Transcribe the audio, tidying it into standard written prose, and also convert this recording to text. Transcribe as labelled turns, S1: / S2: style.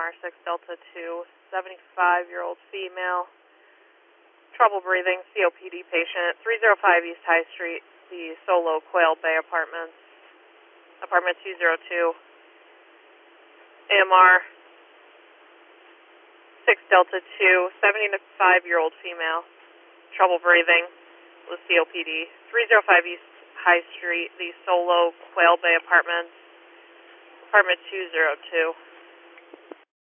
S1: AMR 6 Delta 2, 75-year-old female, trouble breathing, COPD patient, 305 East High Street, the Solo Quail Bay Apartments, apartment 202, AMR 6 Delta 2, 75-year-old female, trouble breathing with COPD, 305 East High Street, the Solo Quail Bay Apartments, apartment 202.